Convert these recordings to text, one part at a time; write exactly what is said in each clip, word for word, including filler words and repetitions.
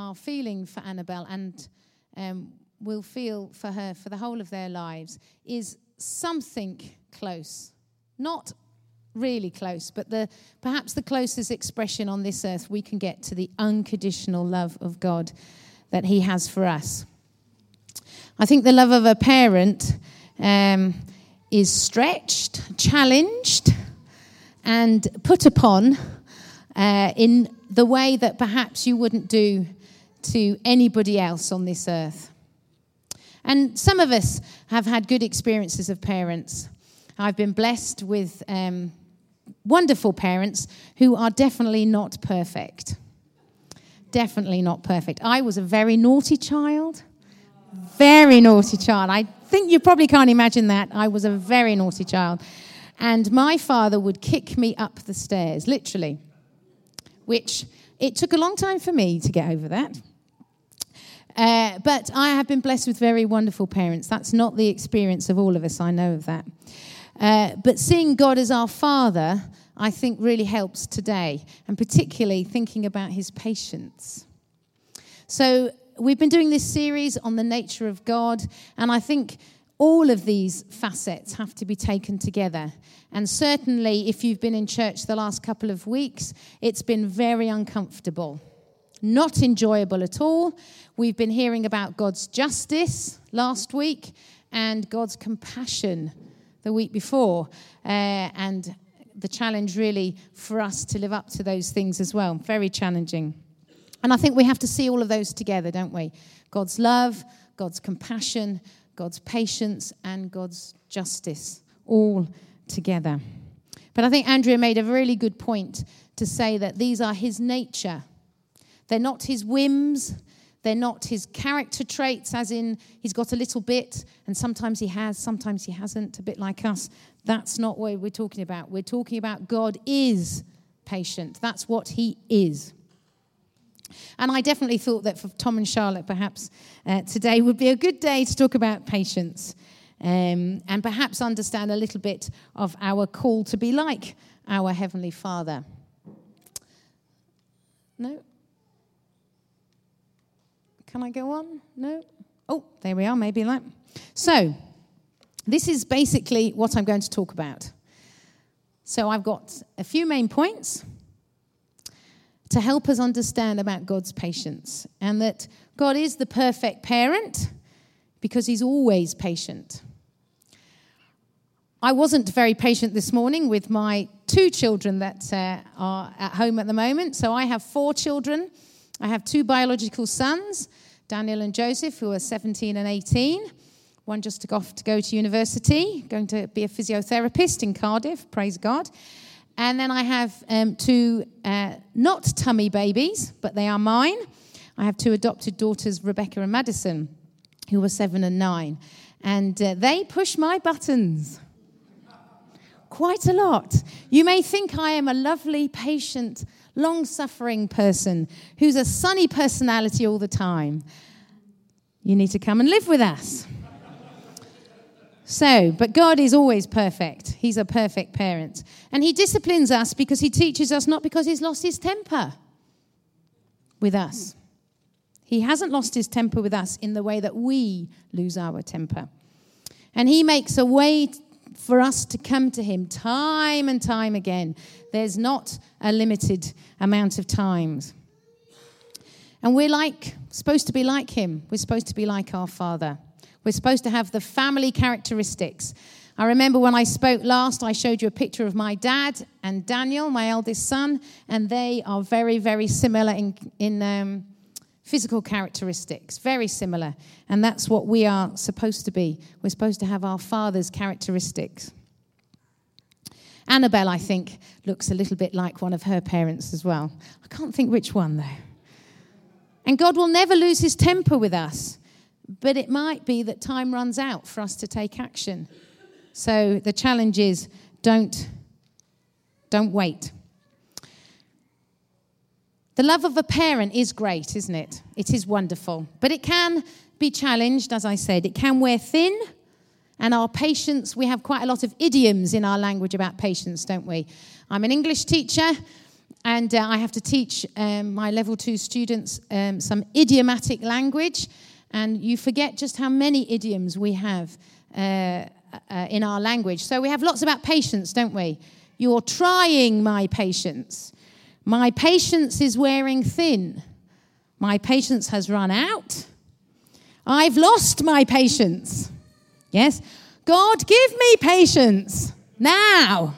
are feeling for Annabelle and um, will feel for her for the whole of their lives is something close. Not really close, but the perhaps the closest expression on this earth we can get to the unconditional love of God that he has for us. I think the love of a parent um, is stretched, challenged, and put upon uh, in the way that perhaps you wouldn't do to anybody else on this earth. And some of us have had good experiences of parents. I've been blessed with um, wonderful parents who are definitely not perfect. Definitely not perfect. I was a very naughty child. Very naughty child. I think you probably can't imagine that. I was a very naughty child. And my father would kick me up the stairs, literally. Which, it took a long time for me to get over that. Uh, but I have been blessed with very wonderful parents. That's not the experience of all of us, I know of that. Uh, but seeing God as our Father, I think really helps today, and particularly thinking about his patience. So we've been doing this series on the nature of God, and I think all of these facets have to be taken together. And certainly, if you've been in church the last couple of weeks, it's been very uncomfortable. Not enjoyable at all. We've been hearing about God's justice last week and God's compassion the week before. Uh, and the challenge really for us to live up to those things as well. Very challenging. And I think we have to see all of those together, don't we? God's love, God's compassion, God's patience, and God's justice, all together. But I think Andrea made a really good point to say that these are his nature. They're not his whims. They're not his character traits, as in he's got a little bit, and sometimes he has, sometimes he hasn't, a bit like us. That's not what we're talking about. We're talking about God is patient. That's what he is. And I definitely thought that for Tom and Charlotte, perhaps uh, today would be a good day to talk about patience um, and perhaps understand a little bit of our call to be like our Heavenly Father. No? Can I go on? No? Oh, there we are, maybe like. So, this is basically what I'm going to talk about. So I've got a few main points to help us understand about God's patience, and that God is the perfect parent because he's always patient. I wasn't very patient this morning with my two children that uh, are at home at the moment. So I have four children. I have two biological sons, Daniel and Joseph, who are seventeen and eighteen. One just took off to go to university, going to be a physiotherapist in Cardiff, praise God. And then I have um, two uh, not tummy babies, but they are mine. I have two adopted daughters, Rebecca and Madison, who are seven and nine. And uh, they push my buttons quite a lot. You may think I am a lovely, patient, long-suffering person who's a sunny personality all the time. You need to come and live with us. So, but God is always perfect. He's a perfect parent. And he disciplines us because he teaches us, not because he's lost his temper with us. He hasn't lost his temper with us in the way that we lose our temper. And he makes a way for us to come to him time and time again. There's not a limited amount of times. And we're like, supposed to be like him. We're supposed to be like our Father. We're supposed to have the family characteristics. I remember when I spoke last, I showed you a picture of my dad and Daniel, my eldest son, and they are very, very similar in, in um, physical characteristics, very similar. And that's what we are supposed to be. We're supposed to have our Father's characteristics. Annabelle, I think, looks a little bit like one of her parents as well. I can't think which one, though. And God will never lose his temper with us. But it might be that time runs out for us to take action. So the challenge is, don't, don't wait. The love of a parent is great, isn't it? It is wonderful. But it can be challenged, as I said. It can wear thin. And our patience, we have quite a lot of idioms in our language about patience, don't we? I'm an English teacher, and uh, I have to teach um, my level two students um, some idiomatic language, and you forget just how many idioms we have uh, uh, in our language. So we have lots about patience, don't we? You're trying my patience. My patience is wearing thin. My patience has run out. I've lost my patience. Yes? God, give me patience now.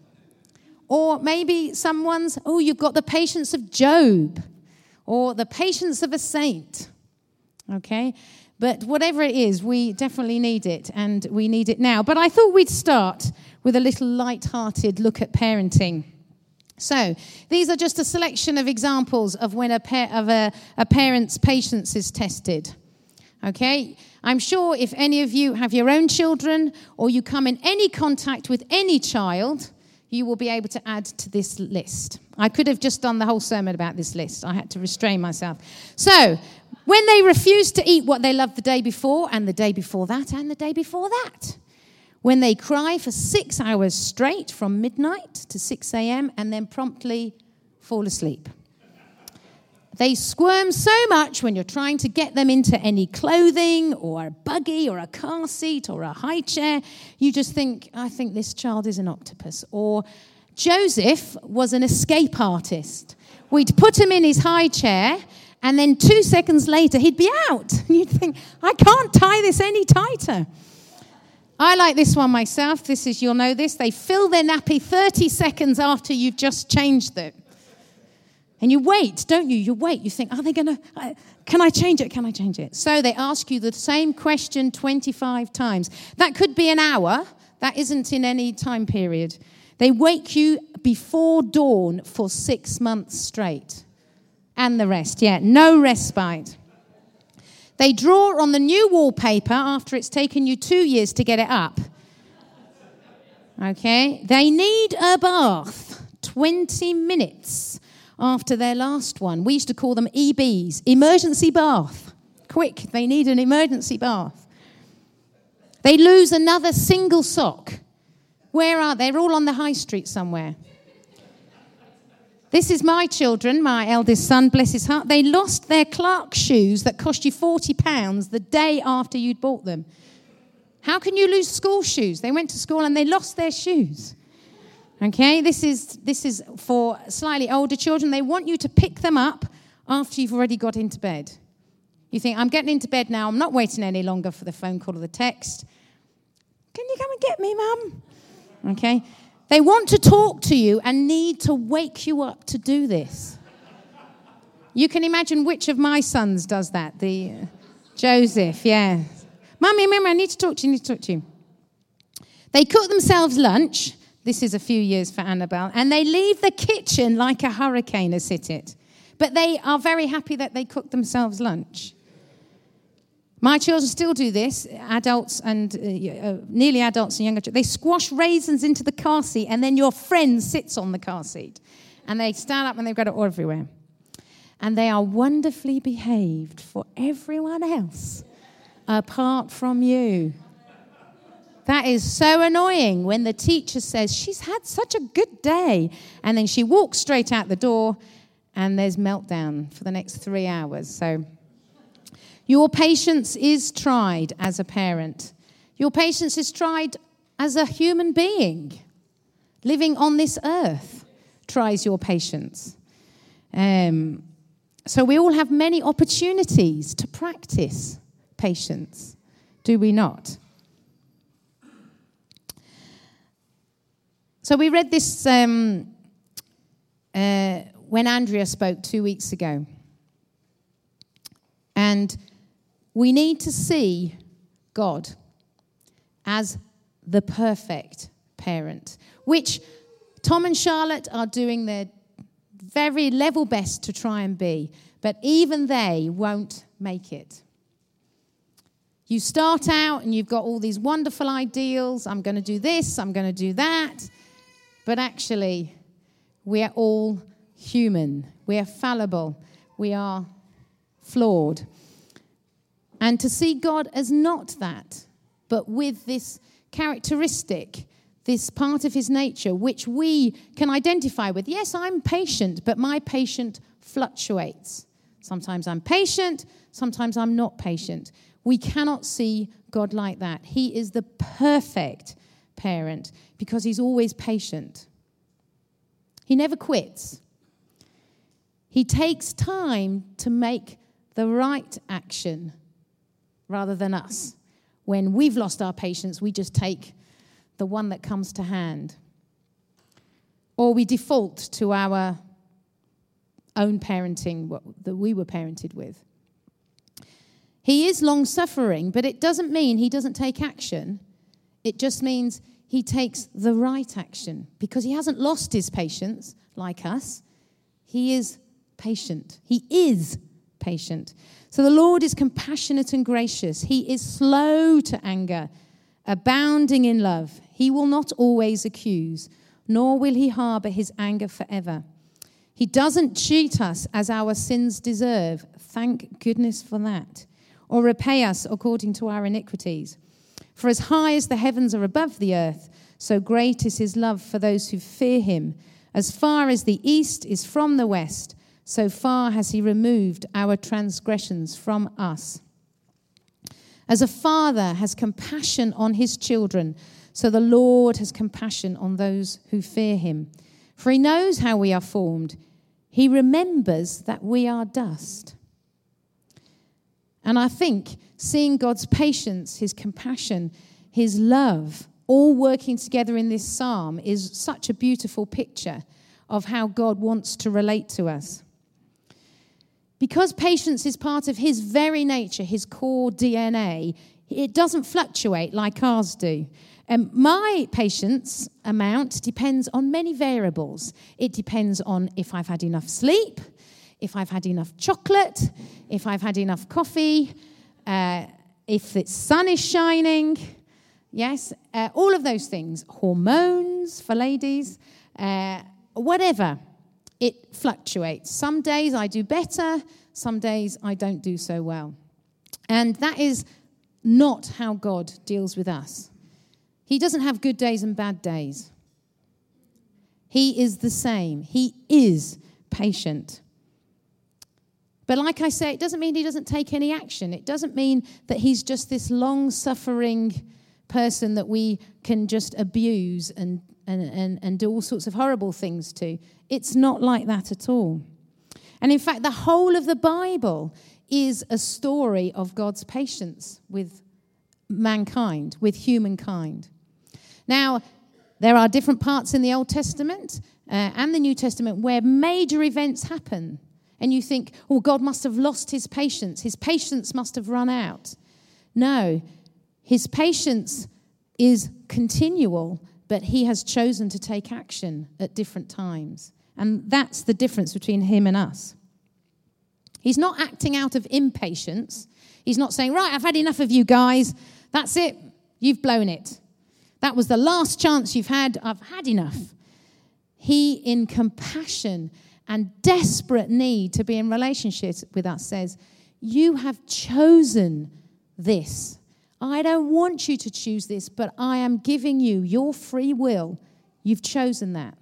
Or maybe someone's, oh, you've got the patience of Job, or the patience of a saint. Okay? But whatever it is, we definitely need it, and we need it now. But I thought we'd start with a little light-hearted look at parenting. So these are just a selection of examples of when a, pa- of a, a parent's patience is tested. Okay? I'm sure if any of you have your own children, or you come in any contact with any child, you will be able to add to this list. I could have just done the whole sermon about this list. I had to restrain myself. So, when they refuse to eat what they loved the day before, and the day before that, and the day before that. When they cry for six hours straight from midnight to six a.m. and then promptly fall asleep. They squirm so much when you're trying to get them into any clothing or a buggy or a car seat or a high chair. You just think, I think this child is an octopus. Or Joseph was an escape artist. We'd put him in his high chair, and then two seconds later he'd be out. And you'd think, I can't tie this any tighter. I like this one myself. This is, you'll know this. They fill their nappy thirty seconds after you've just changed it. And you wait, don't you? You wait. You think, are they going to, uh, can I change it? Can I change it? So they ask you the same question twenty-five times. That could be an hour. That isn't in any time period. They wake you before dawn for six months straight. And the rest, yeah, no respite. They draw on the new wallpaper after it's taken you two years to get it up. Okay? They need a bath twenty minutes after their last one. We used to call them E Bs, emergency bath. Quick, they need an emergency bath. They lose another single sock. Where are they? They're all on the high street somewhere. This is my children, my eldest son, bless his heart. They lost their Clarks shoes that cost you forty pounds the day after you'd bought them. How can you lose school shoes? They went to school and they lost their shoes. Okay, this is this is for slightly older children. They want you to pick them up after you've already got into bed. You think, I'm getting into bed now. I'm not waiting any longer for the phone call or the text. Can you come and get me, Mum? Okay. They want to talk to you and need to wake you up to do this. You can imagine which of my sons does that. The uh, Joseph, yeah. Mummy, Mummy, I need to talk to you, I need to talk to you. They cook themselves lunch. This is a few years for Annabelle. And they leave the kitchen like a hurricane has hit it. But they are very happy that they cook themselves lunch. My children still do this, adults and uh, uh, nearly adults and younger children. They squash raisins into the car seat, and then your friend sits on the car seat. And they stand up and they've got it all everywhere. And they are wonderfully behaved for everyone else, apart from you. That is so annoying when the teacher says, she's had such a good day. And then she walks straight out the door, and there's meltdown for the next three hours. So your patience is tried as a parent. Your patience is tried as a human being. Living on this earth tries your patience. Um, so we all have many opportunities to practice patience, do we not? So we read this um, uh, when Andrea spoke two weeks ago. And we need to see God as the perfect parent, which Tom and Charlotte are doing their very level best to try and be, but even they won't make it. You start out and you've got all these wonderful ideals. I'm going to do this, I'm going to do that. But actually, we are all human. We are fallible. We are flawed. And to see God as not that, but with this characteristic this part of his nature which we can identify with. Yes, I'm patient, but my patience fluctuates. Sometimes I'm patient, sometimes I'm not patient. We cannot see God like that. He is the perfect parent because he's always patient. He never quits. He takes time to make the right action rather than us. When we've lost our patience, we just take the one that comes to hand. Or we default to our own parenting what, that we were parented with. He is long-suffering, but it doesn't mean he doesn't take action. It just means he takes the right action because he hasn't lost his patience like us. He is patient. He is patient. So the Lord is compassionate and gracious. He is slow to anger, abounding in love. He will not always accuse, nor will he harbor his anger forever. He doesn't cheat us as our sins deserve. Thank goodness for that. Or repay us according to our iniquities. For as high as the heavens are above the earth, so great is his love for those who fear him. As far as the east is from the west, so far has he removed our transgressions from us. As a father has compassion on his children, so the Lord has compassion on those who fear him. For he knows how we are formed. He remembers that we are dust. And I think seeing God's patience, his compassion, his love, all working together in this psalm is such a beautiful picture of how God wants to relate to us. Because patience is part of his very nature, his core D N A, it doesn't fluctuate like ours do. Um, my patience amount depends on many variables. It depends on if I've had enough sleep, if I've had enough chocolate, if I've had enough coffee, uh, if the sun is shining, yes, uh, all of those things, hormones for ladies, uh, whatever, it fluctuates. Some days I do better, some days I don't do so well. And that is not how God deals with us. He doesn't have good days and bad days. He is the same. He is patient. But like I say, it doesn't mean he doesn't take any action. It doesn't mean that he's just this long-suffering person that we can just abuse and, and, and, and do all sorts of horrible things to. It's not like that at all. And in fact, the whole of the Bible is a story of God's patience with mankind, with humankind. Now, there are different parts in the Old Testament uh, and the New Testament where major events happen. And you think, oh, God must have lost his patience. His patience must have run out. No, his patience is continual, but he has chosen to take action at different times. And that's the difference between him and us. He's not acting out of impatience. He's not saying, right, I've had enough of you guys. That's it. You've blown it. That was the last chance you've had. I've had enough. He, in compassion and desperate need to be in relationship with us, says, you have chosen this. I don't want you to choose this, but I am giving you your free will. You've chosen that.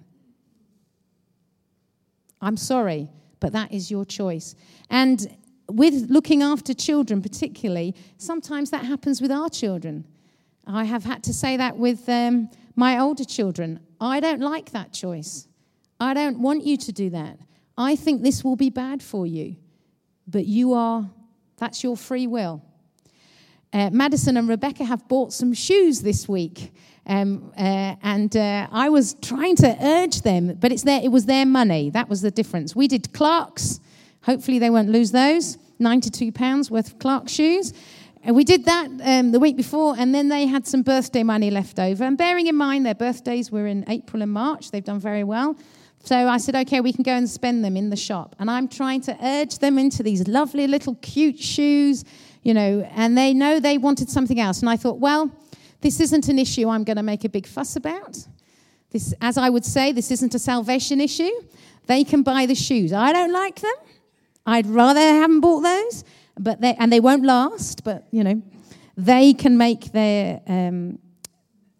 I'm sorry, but that is your choice. And with looking after children particularly, sometimes that happens with our children. I have had to say that with um, my older children. I don't like that choice. I don't want you to do that. I think this will be bad for you. But you are, that's your free will. Uh, Madison and Rebecca have bought some shoes this week. Um, uh, and uh, I was trying to urge them, but it's their, it was their money. That was the difference. We did Clark's. Hopefully they won't lose those. ninety-two pounds worth of Clark's shoes. And we did that um, the week before, and then they had some birthday money left over. And bearing in mind their birthdays were in April and March, they've done very well. So I said, okay, we can go and spend them in the shop. And I'm trying to urge them into these lovely little cute shoes, you know, and they know they wanted something else. And I thought, well, this isn't an issue I'm going to make a big fuss about. This, as I would say, this isn't a salvation issue. They can buy the shoes. I don't like them. I'd rather they haven't bought those. But they, and they won't last, but, you know, they can make their um,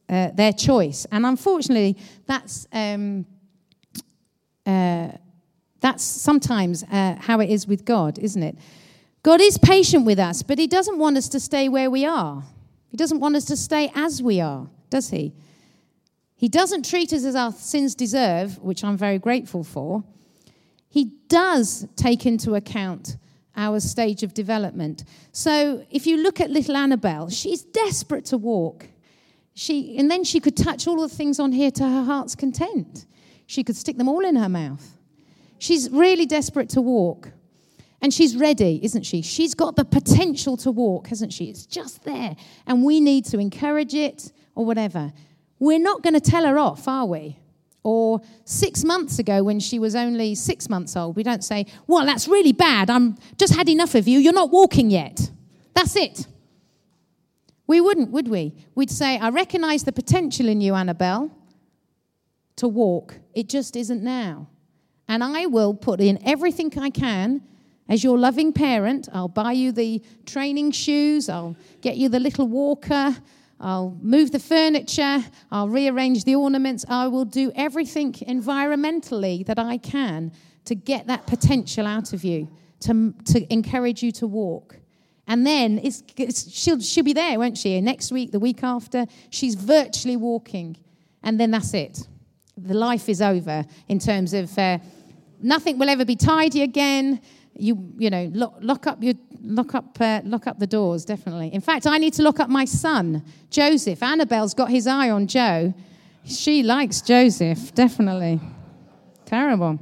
uh, their choice. And unfortunately, that's um, uh, that's sometimes uh, how it is with God, isn't it? God is patient with us, but he doesn't want us to stay where we are. He doesn't want us to stay as we are, does he? He doesn't treat us as our sins deserve, which I'm very grateful for. He does take into account our stage of development. So if you look at little Annabelle, she's desperate to walk. She, and then she could touch all the things on here to her heart's content. She could stick them all in her mouth. She's really desperate to walk. And she's ready, isn't she? She's got the potential to walk, hasn't she? It's just there. And we need to encourage it or whatever. We're not going to tell her off, are we? Or six months ago when she was only six months old, we don't say, well, that's really bad. I'm just had enough of you. You're not walking yet. That's it. We wouldn't, would we? We'd say, I recognize the potential in you, Annabelle, to walk. It just isn't now. And I will put in everything I can. As your loving parent, I'll buy you the training shoes. I'll get you the little walker. I'll move the furniture, I'll rearrange the ornaments, I will do everything environmentally that I can to get that potential out of you, to, to encourage you to walk. And then it's, it's, she'll, she'll be there, won't she? Next week, the week after, she's virtually walking. And then that's it. The life is over in terms of uh, nothing will ever be tidy again. You you know lock, lock up your lock up uh, lock up the doors, definitely. In fact, I need to lock up my son Joseph. Annabelle's got his eye on Joe. She likes Joseph, definitely. Terrible.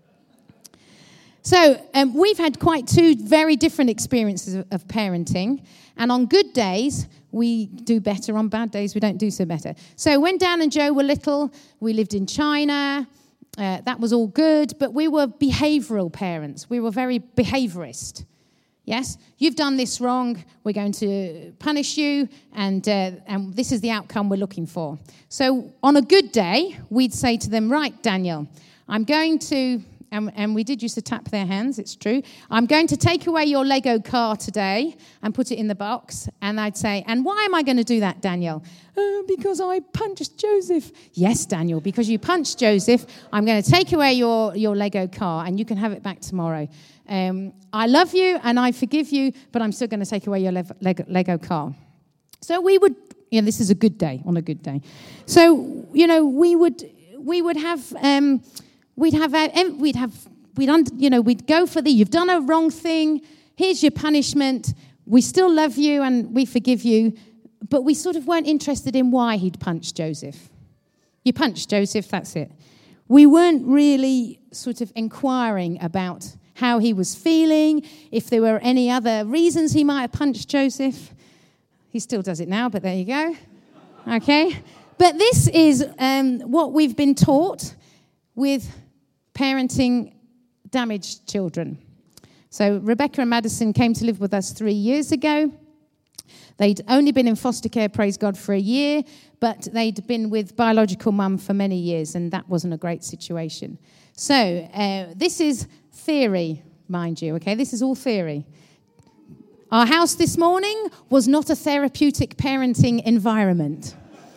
So um, we've had quite two very different experiences of, of parenting, and on good days we do better. On bad days we don't do so better. So when Dan and Joe were little, we lived in China. Uh, that was all good, but we were behavioral parents. We were very behaviorist. Yes, you've done this wrong. We're going to punish you, and uh, and this is the outcome we're looking for. So on a good day, we'd say to them, right, Daniel, I'm going to, and, and we did used to tap their hands, it's true. I'm going to take away your Lego car today and put it in the box. And I'd say, and why am I going to do that, Daniel? Uh, because I punched Joseph. Yes, Daniel, because you punched Joseph, I'm going to take away your, your Lego car and you can have it back tomorrow. Um, I love you and I forgive you, but I'm still going to take away your Lego, Lego car. So we would, you know, this is a good day, on a good day. So, you know, we would we would have, um, we'd have, we'd have, we'd, un, you know, we'd go for the, you've done a wrong thing, here's your punishment, we still love you and we forgive you, but we sort of weren't interested in why he'd punched Joseph. You punched Joseph, that's it. We weren't really sort of inquiring about how he was feeling, if there were any other reasons he might have punched Joseph. He still does it now, but there you go. Okay? But this is um, what we've been taught with parenting damaged children. So Rebecca and Madison came to live with us three years ago. They'd only been in foster care, praise God, for a year, but they'd been with biological mum for many years, and that wasn't a great situation. So uh, this is theory, mind you, okay? This is all theory. Our house this morning was not a therapeutic parenting environment.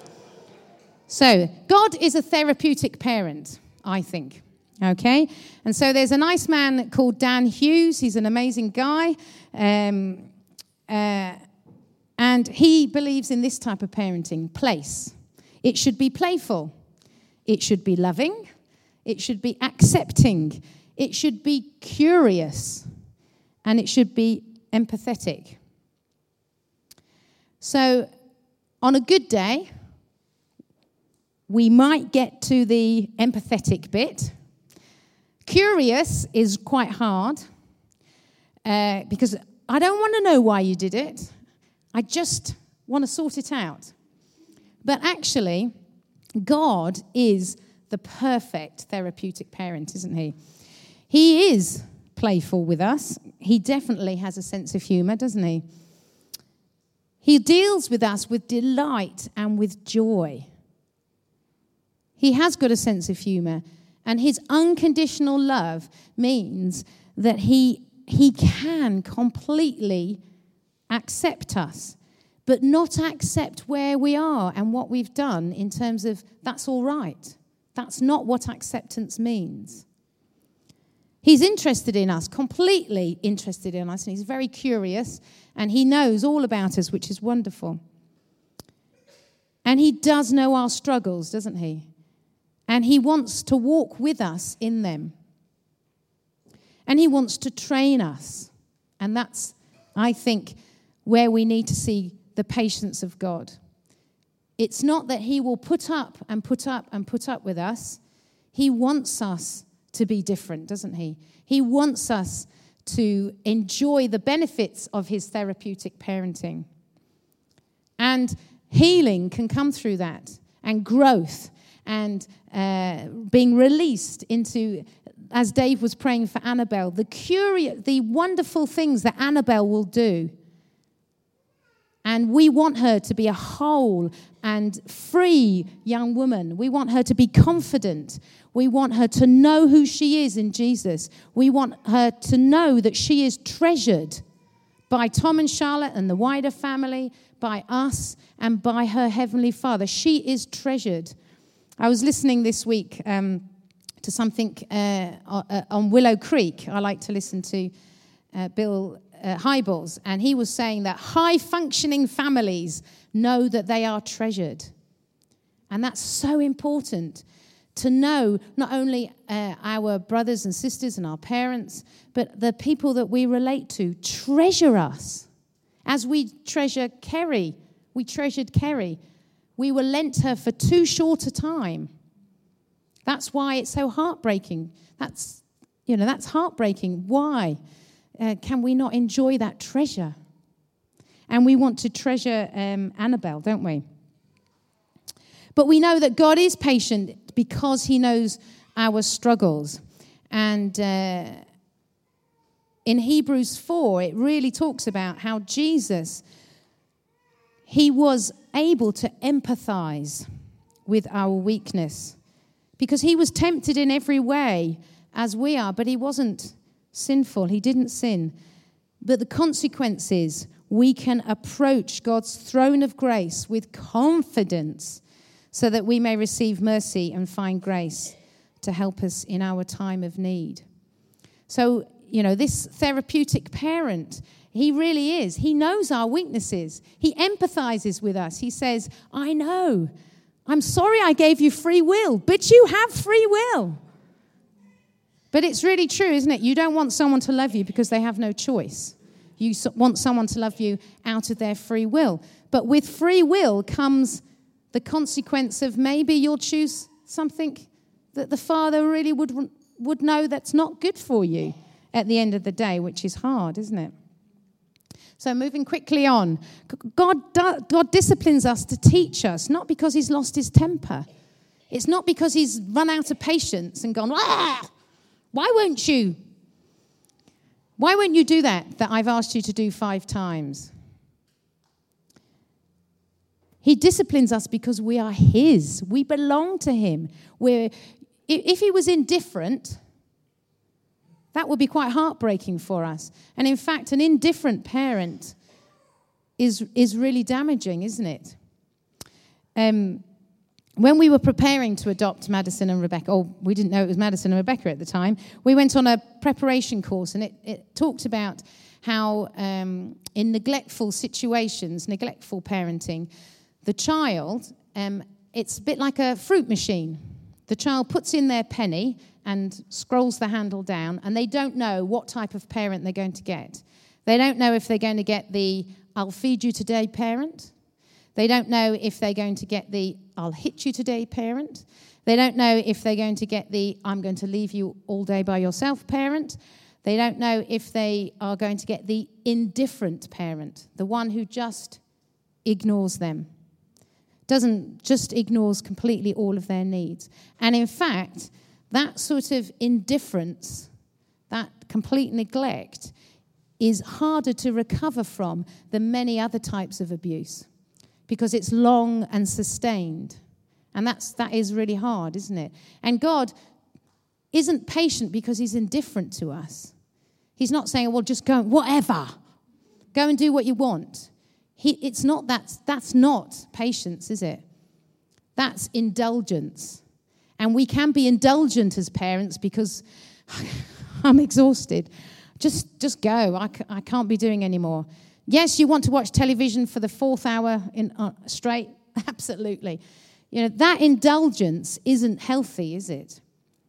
So God is a therapeutic parent, I think, okay? And so there's a nice man called Dan Hughes. He's an amazing guy. Um, uh, and he believes in this type of parenting, place. It should be playful. It should be loving. It should be accepting. It should be curious. And it should be empathetic. So on a good day, we might get to the empathetic bit. Curious is quite hard uh, because I don't want to know why you did it. I just want to sort it out. But actually, God is the perfect therapeutic parent, isn't he? He is playful with us. He definitely has a sense of humor, doesn't he? He deals with us with delight and with joy. He has got a sense of humor, and his unconditional love means that he, he can completely accept us but not accept where we are and what we've done in terms of that's all right. That's not what acceptance means. He's interested in us, completely interested in us, and he's very curious, and he knows all about us, which is wonderful. And he does know our struggles, doesn't he? And he wants to walk with us in them. And he wants to train us. And that's, I think, where we need to see the patience of God. It's not that he will put up and put up and put up with us. He wants us to be different, doesn't he? He wants us to enjoy the benefits of his therapeutic parenting. And healing can come through that, and growth, and uh, being released into, as Dave was praying for Annabelle, the curious, the wonderful things that Annabelle will do. And we want her to be a whole and free young woman. We want her to be confident. We want her to know who she is in Jesus. We want her to know that she is treasured by Tom and Charlotte and the wider family, by us, and by her Heavenly Father. She is treasured. I was listening this week um, to something uh, on Willow Creek. I like to listen to uh, Bill Uh, Hybels, and he was saying that high-functioning families know that they are treasured. And that's so important to know not only uh, our brothers and sisters and our parents, but the people that we relate to treasure us. As we treasure Kerry, we treasured Kerry. We were lent her for too short a time. That's why it's so heartbreaking. That's, you know, that's heartbreaking. Why? Uh, can we not enjoy that treasure? And we want to treasure um, Annabelle, don't we? But we know that God is patient because he knows our struggles. And uh, in Hebrews four, it really talks about how Jesus, he was able to empathize with our weakness because he was tempted in every way as we are, but he wasn't sinful. He didn't sin. But the consequence is we can approach God's throne of grace with confidence so that we may receive mercy and find grace to help us in our time of need. So, you know, this therapeutic parent, he really is. He knows our weaknesses. He empathizes with us. He says, I know. I'm sorry I gave you free will, but you have free will. But it's really true, isn't it? You don't want someone to love you because they have no choice. You want someone to love you out of their free will. But with free will comes the consequence of maybe you'll choose something that the Father really would would know that's not good for you at the end of the day, which is hard, isn't it? So moving quickly on, God, God disciplines us to teach us, not because he's lost his temper. It's not because he's run out of patience and gone, ah! Why won't you? Why won't you do that that I've asked you to do five times? He disciplines us because we are his. We belong to him. We're, if he was indifferent, that would be quite heartbreaking for us. And in fact, an indifferent parent is, is really damaging, isn't it? Um. When we were preparing to adopt Madison and Rebecca, or we didn't know it was Madison and Rebecca at the time, we went on a preparation course, and it, it talked about how um, in neglectful situations, neglectful parenting, the child, um, it's a bit like a fruit machine. The child puts in their penny and scrolls the handle down, and they don't know what type of parent they're going to get. They don't know if they're going to get the I'll feed you today parent. They don't know if they're going to get the I'll hit you today parent. They don't know if they're going to get the I'm going to leave you all day by yourself parent. They don't know if they are going to get the indifferent parent, the one who just ignores them, doesn't just ignores completely all of their needs. And in fact, that sort of indifference, that complete neglect, is harder to recover from than many other types of abuse, because it's long and sustained. And that's, that is really hard, isn't it? And God isn't patient because he's indifferent to us. He's not saying, well, just go, whatever. Go and do what you want. He, it's not that, that's not patience, is it? That's indulgence. And we can be indulgent as parents because I'm exhausted. Just just go. I, c- I can't be doing any more. Yes, you want to watch television for the fourth hour in uh, straight? Absolutely. You know, that indulgence isn't healthy, is it?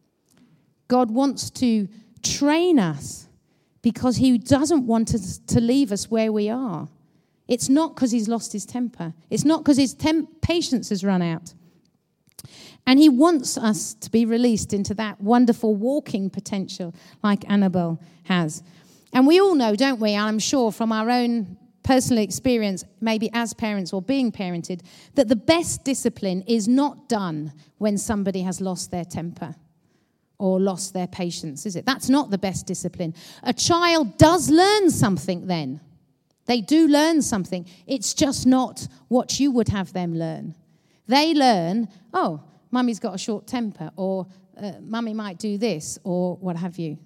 God wants to train us because he doesn't want us to leave us where we are. It's not because he's lost his temper. It's not because his temp- patience has run out. And he wants us to be released into that wonderful walking potential like Annabelle has. And we all know, don't we, I'm sure from our own personal experience, maybe as parents or being parented, that the best discipline is not done when somebody has lost their temper or lost their patience, is it? That's not the best discipline. A child does learn something then. They do learn something. It's just not what you would have them learn. They learn, oh, mummy's got a short temper, or uh, mummy might do this, or what have you.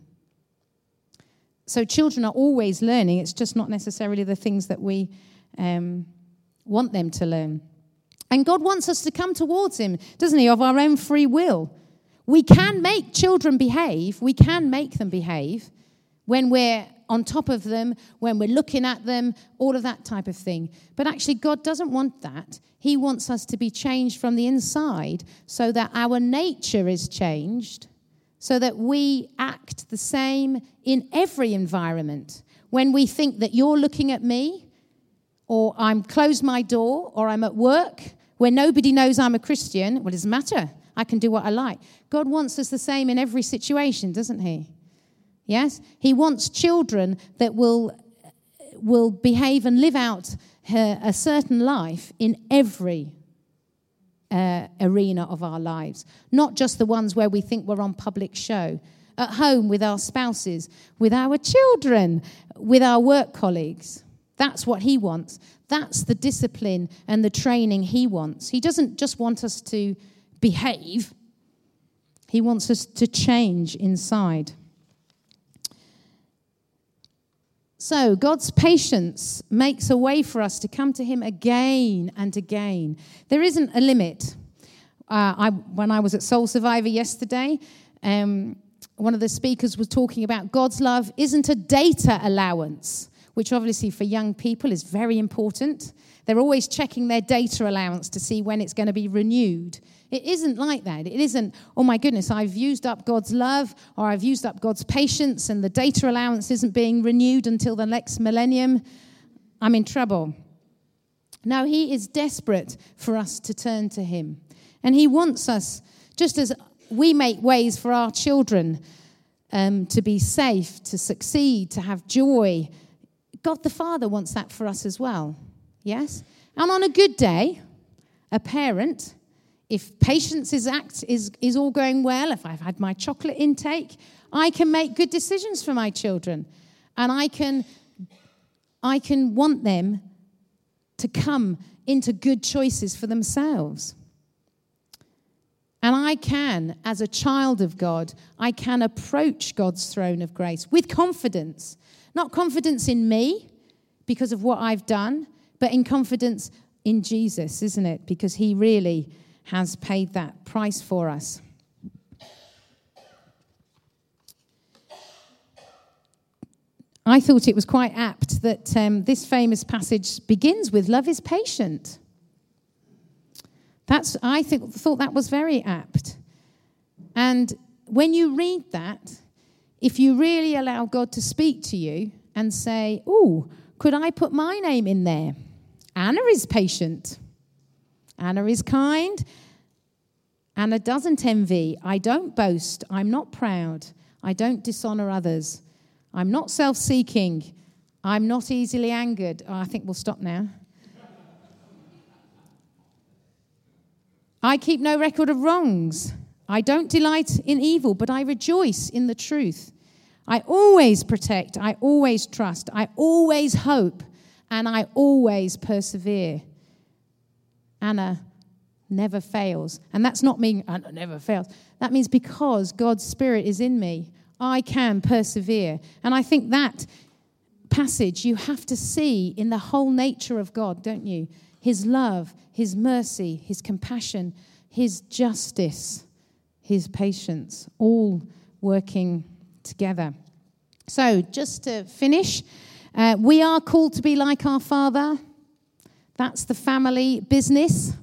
So children are always learning. It's just not necessarily the things that we um, want them to learn. And God wants us to come towards him, doesn't he, of our own free will. We can make children behave. We can make them behave when we're on top of them, when we're looking at them, all of that type of thing. But actually, God doesn't want that. He wants us to be changed from the inside so that our nature is changed, so that we act the same in every environment. When we think that you're looking at me, or I'm closed my door, or I'm at work where nobody knows I'm a Christian, well, it doesn't matter. I can do what I like. God wants us the same in every situation, doesn't he? Yes? He wants children that will, will behave and live out her, a certain life in every uh, arena of our lives. Not just the ones where we think we're on public show. At home with our spouses, with our children, with our work colleagues. That's what he wants. That's the discipline and the training he wants. He doesn't just want us to behave. He wants us to change inside. So God's patience makes a way for us to come to him again and again. There isn't a limit. Uh, I, when I was at Soul Survivor yesterday, um, one of the speakers was talking about God's love isn't a data allowance, which obviously for young people is very important. They're always checking their data allowance to see when it's going to be renewed. It isn't like that. It isn't, oh my goodness, I've used up God's love, or I've used up God's patience, and the data allowance isn't being renewed until the next millennium. I'm in trouble. No, he is desperate for us to turn to him. And he wants us, just as we make ways for our children um, to be safe, to succeed, to have joy, God the Father wants that for us as well. Yes? And on a good day, a parent, if patience is act is, is all going well, if I've had my chocolate intake, I can make good decisions for my children. And I can, I can want them to come into good choices for themselves. And I can, as a child of God, I can approach God's throne of grace with confidence. Not confidence in me because of what I've done, but in confidence in Jesus, isn't it? Because he really has paid that price for us. I thought it was quite apt that um, this famous passage begins with, love is patient. That's, I think, thought that was very apt. And when you read that, if you really allow God to speak to you and say, oh, could I put my name in there? Anna is patient. Anna is kind. Anna doesn't envy. I don't boast. I'm not proud. I don't dishonor others. I'm not self-seeking. I'm not easily angered. Oh, I think we'll stop now. I keep no record of wrongs. I don't delight in evil, but I rejoice in the truth. I always protect. I always trust. I always hope. And I always persevere. Anna never fails. And that's not meaning Anna never fails. That means because God's Spirit is in me, I can persevere. And I think that passage, you have to see in the whole nature of God, don't you? His love, his mercy, his compassion, his justice, his patience, all working together. So, just to finish, uh, we are called to be like our Father. That's the family business.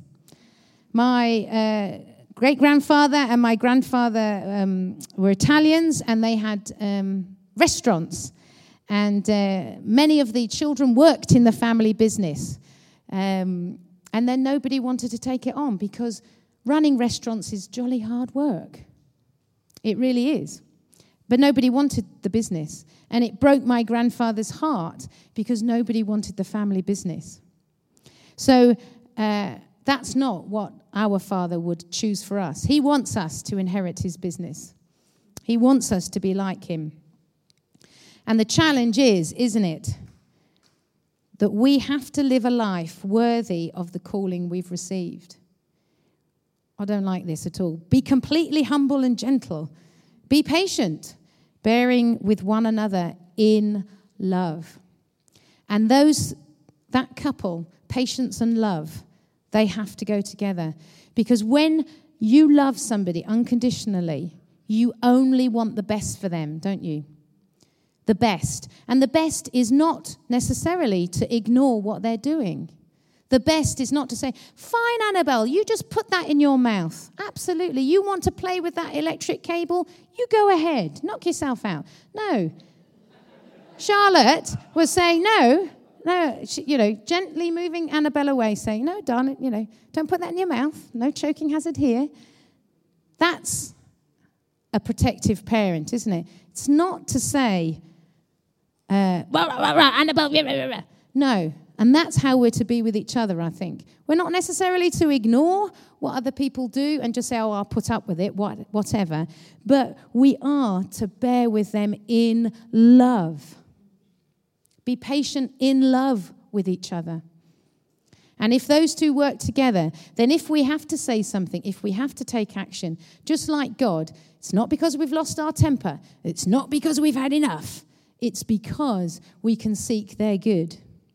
My uh, great-grandfather and my grandfather um, were Italians, and they had um, restaurants. And uh, many of the children worked in the family business. Um, and then nobody wanted to take it on because running restaurants is jolly hard work. It really is. But nobody wanted the business. And it broke my grandfather's heart because nobody wanted the family business. So uh, that's not what our Father would choose for us. He wants us to inherit his business. He wants us to be like him. And the challenge is, isn't it, that we have to live a life worthy of the calling we've received. I don't like this at all. Be completely humble and gentle. Be patient, bearing with one another in love. And those, that couple, patience and love, they have to go together. Because when you love somebody unconditionally, you only want the best for them, don't you? The best. And the best is not necessarily to ignore what they're doing. The best is not to say, fine, Annabelle, you just put that in your mouth. Absolutely. You want to play with that electric cable? You go ahead. Knock yourself out. No. Charlotte was saying, no, no, she, you know, gently moving Annabelle away, saying, no, darling, you know, don't put that in your mouth. No choking hazard here. That's a protective parent, isn't it? It's not to say, uh, rah, rah, rah, Annabelle, rah, rah, rah. No. And that's how we're to be with each other, I think. We're not necessarily to ignore what other people do and just say, oh, I'll put up with it, what, whatever. But we are to bear with them in love. Be patient in love with each other. And if those two work together, then if we have to say something, if we have to take action, just like God, it's not because we've lost our temper. It's not because we've had enough. It's because we can seek their good.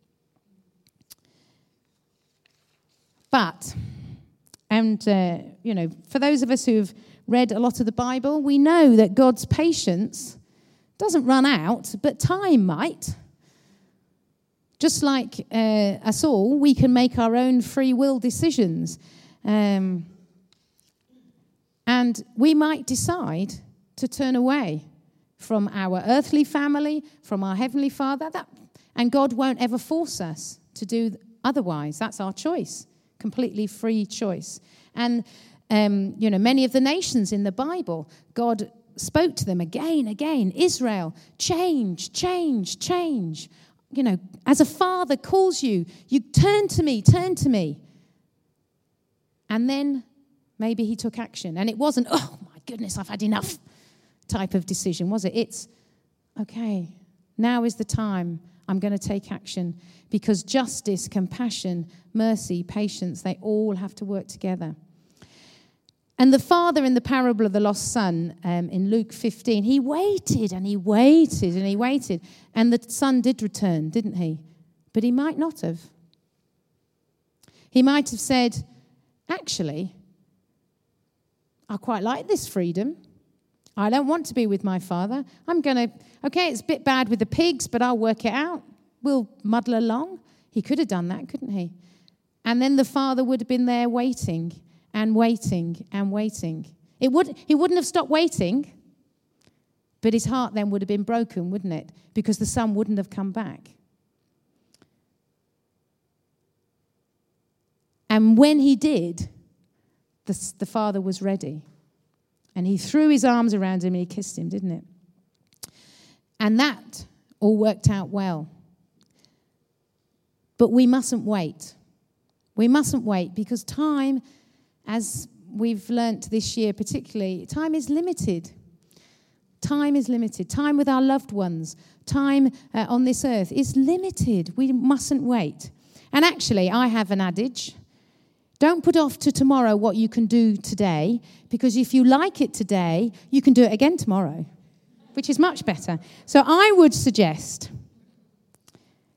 But, and, uh, you know, for those of us who've read a lot of the Bible, we know that God's patience doesn't run out, but time might. Just like uh, us all, we can make our own free will decisions. Um, and we might decide to turn away from our earthly family, from our Heavenly Father, that, and God won't ever force us to do otherwise. That's our choice. Completely free choice. And, um, you know, many of the nations in the Bible, God spoke to them again, again. Israel, change, change, change. You know, as a father calls you, you turn to me, turn to me. And then maybe he took action. And it wasn't, oh, my goodness, I've had enough type of decision, was it? It's, okay, now is the time. I'm going to take action, because justice, compassion, mercy, patience, they all have to work together. And the father in the parable of the lost son um, in Luke fifteen, he waited and he waited and he waited. And the son did return, didn't he? But he might not have. He might have said, actually, I quite like this freedom. I don't want to be with my father. I'm going to, okay, it's a bit bad with the pigs, but I'll work it out. We'll muddle along. He could have done that, couldn't he? And then the father would have been there waiting and waiting and waiting. It would, he wouldn't have stopped waiting, but his heart then would have been broken, wouldn't it? Because the son wouldn't have come back. And when he did, the, the father was ready. And he threw his arms around him and he kissed him, didn't it? And that all worked out well. But we mustn't wait. We mustn't wait, because time, as we've learnt this year particularly, time is limited. Time is limited. Time with our loved ones, time uh, on this earth is limited. We mustn't wait. And actually, I have an adage. Don't put off to tomorrow what you can do today, because if you like it today, you can do it again tomorrow, which is much better. So I would suggest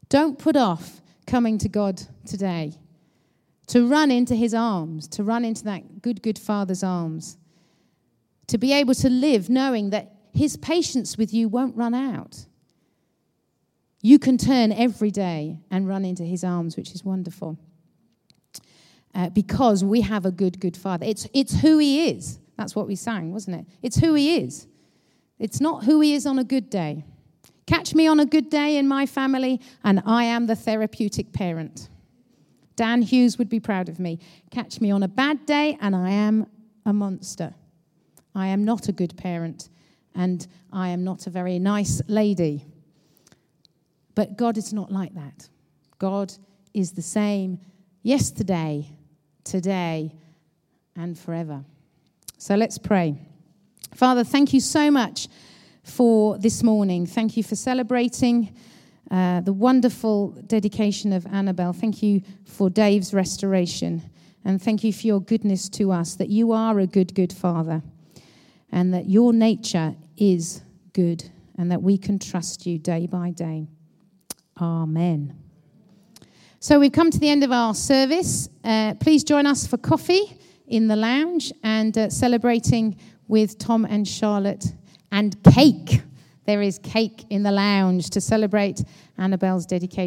Don't put off coming to God today, to run into his arms, to run into that good, good Father's arms, to be able to live knowing that his patience with you won't run out. You can turn every day and run into his arms, which is wonderful. Uh, because we have a good, good Father. It's, it's who he is. That's what we sang, wasn't it? It's who he is. It's not who he is on a good day. Catch me on a good day in my family, and I am the therapeutic parent. Dan Hughes would be proud of me. Catch me on a bad day, and I am a monster. I am not a good parent, and I am not a very nice lady. But God is not like that. God is the same yesterday, today, and forever. So let's pray. Father, thank you so much for this morning. Thank you for celebrating uh, the wonderful dedication of Annabelle. Thank you for Dave's restoration. And thank you for your goodness to us, that you are a good, good Father, and that your nature is good, and that we can trust you day by day. Amen. So we've come to the end of our service. Uh, please join us for coffee in the lounge and uh, celebrating with Tom and Charlotte. And cake. There is cake in the lounge to celebrate Annabelle's dedication.